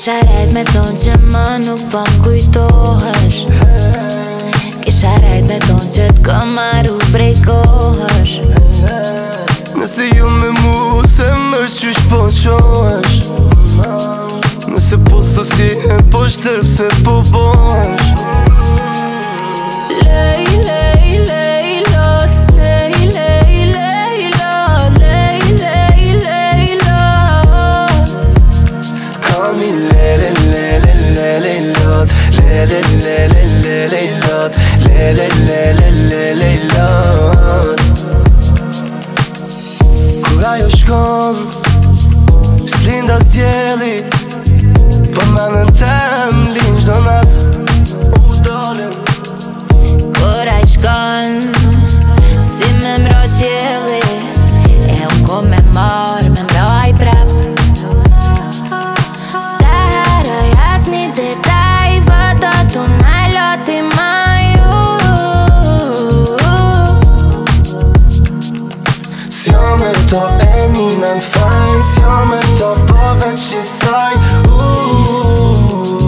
Kisha rejt me thonë që më nuk po m'kujtohesh. Kisha rejt me thonë që t'kom marru prej kohësh. Nëse ju me mu se mërë qysh po qohesh. Nëse po thosi e po shtërp se po bohesh. Lej, lej, lej, lot. Lej, lej, lej, lot. Lej, lej, lej, lot. Kami lele, lele, lele, lot. Lele, lele, lele, lot. Lele, lele, lele, lot. Kur ajo shkon, s'linda s'djeli, po menën tem lin çdo nat. U dolem. Kur ai shkon, si me mro qjeli, e unë ko me marrë, me mro ai prap. S'ta haroj as një detaj, vëdo t'u naloti ma ju. S'jo me to e një nën faj, s'jo me to po veç qisaj.